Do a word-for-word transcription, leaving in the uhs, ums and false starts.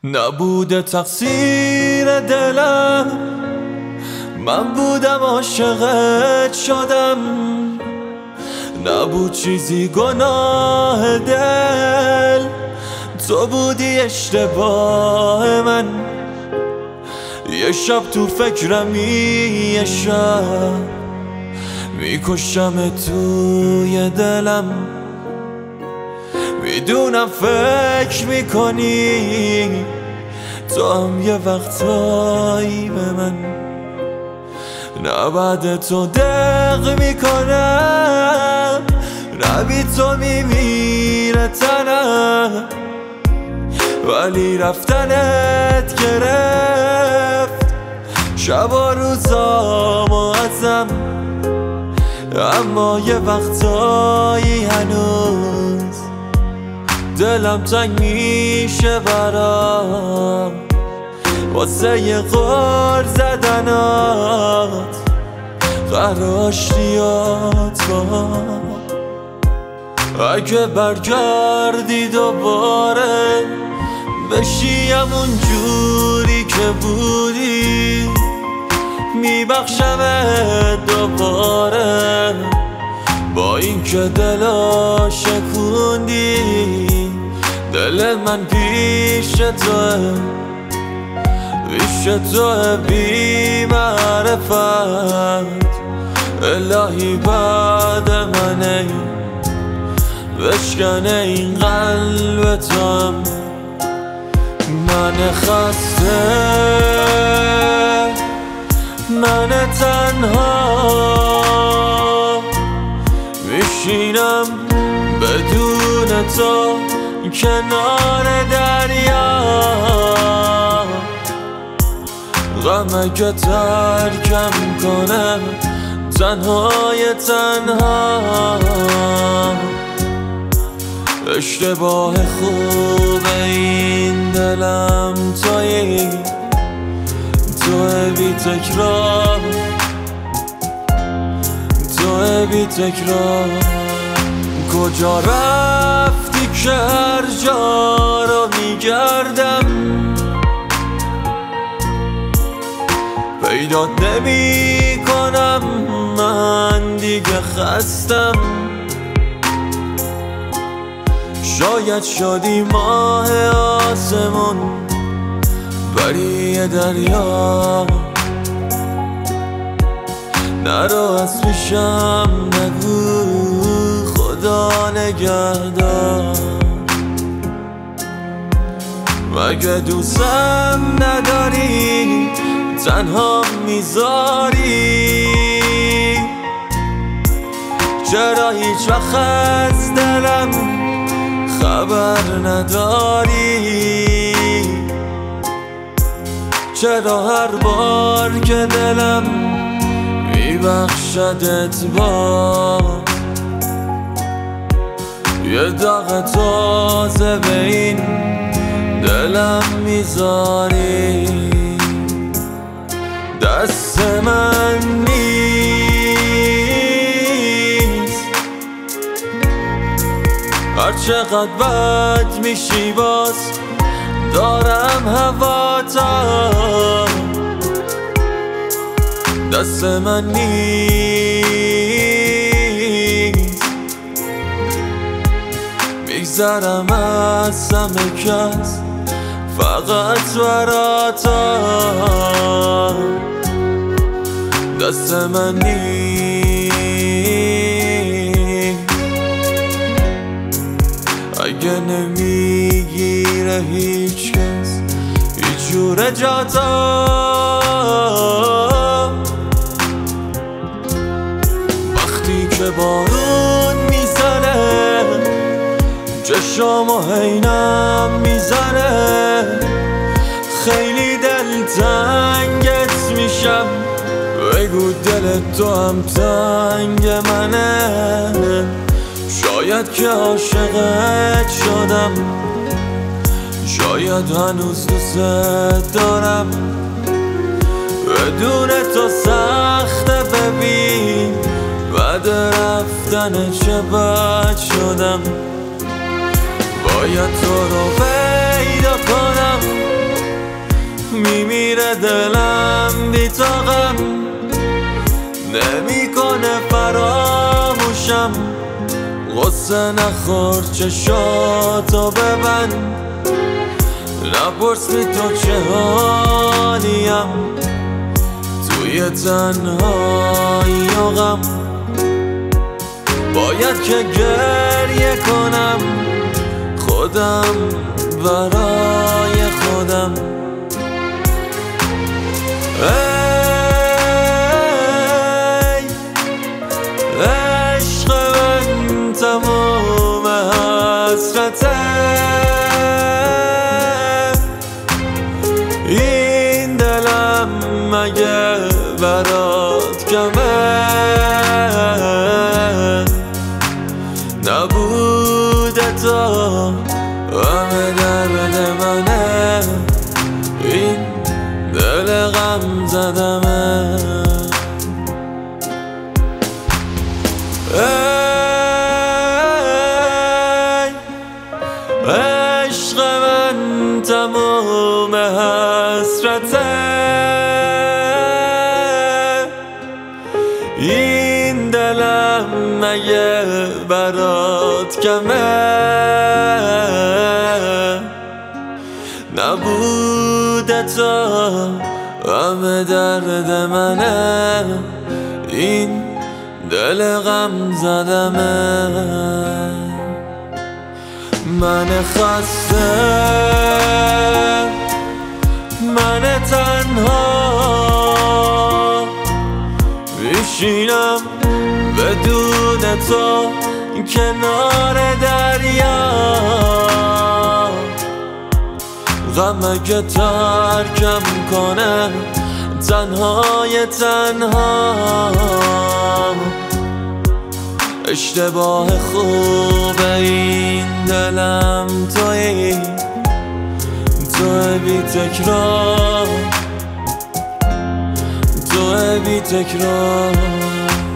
نبوده تقصیر دلم، من بودم عاشقت شدم. نبود چیزی گناه دل، تو بودی اشتباه من. یه شب تو فکرمی، یه شب میکشم توی دلم. میدونم فکر میکنی تو هم یه وقتایی به من. نه بعد تو دق میکنم، نه بی تو میمیره تنم. ولی رفتنت گرفت شب و روزامو ازم. اما یه وقتایی هنوز دلم تنگ میشه برام، واسه یه غر زدنات قراشتیات با. اگه برگردی دوباره بشی همون جوری که بودی، میبخشمت دوباره. با این که دلا شکوندی، دل من پیش توه، پیش توه بی معرفت. الهی بعد منه بشکنه این قلب تو. من خسته، من تنها میشینم بدون تو کنار دریا. غم اگه ترکم کنم تنهای تنها. اشتباه خوب این دلم تویی، توی بی تکرار، توی بی تکرار. کجا رفتی که هر جا رو میگردم، پیدات نمی کنم. من دیگه خستم، شاید شدی ماه آسمون بری دریا. نرو از پیشم نگو خدا نگهدار. مگه دوستم نداری تنها میذاری؟ چرا هیچ وقت از دلم خبر نداری؟ چرا هر بار که دلم میبخشدت با یه داغ تازه به این دلم میذاری؟ دست من نیست، هر چقدر بد میشی باز دارم هواتا. دست من نیست، میگذرم از همه کس فقط براتا. دست من نیست، اگه نمیگیره هیچ کس هیچ جور جاتا. وقتی که بارون میزنه چشامو عینم میزنه، خیلی دلتنگت میشم. بگو دل تو هم تنگ منه، شاید که عاشقت شدم، شاید هنوز دوست دارم. بدون تو سخته ببین، بعد رفتن چه بد شدم. باید تو رو پیدا کنم، میره دلم بی طاقم، نمیکنه فراموشم. غصه نخور چشاتو ببند، نپرس بی تو چه حالیم توی تنهایی و غم. باید که گریه کنم خودم برای خودم. ای عشق من تمام حسرته، این دلم مگه برات کمه؟ نبوده تا همه درد منه، این دل غم زدمه. ای عشق من تمام حسرته، این دلم مگه برات کمه؟ نبوده تا همه درد منه، این دل غم زدمه. من خسته، من تنها میشینم بدون تو کنار دریا. غمه که ترکم کنه تنهای تنها. اشتباه خوب این دلم تویی، تو بی تکرار، تو بی تکرار.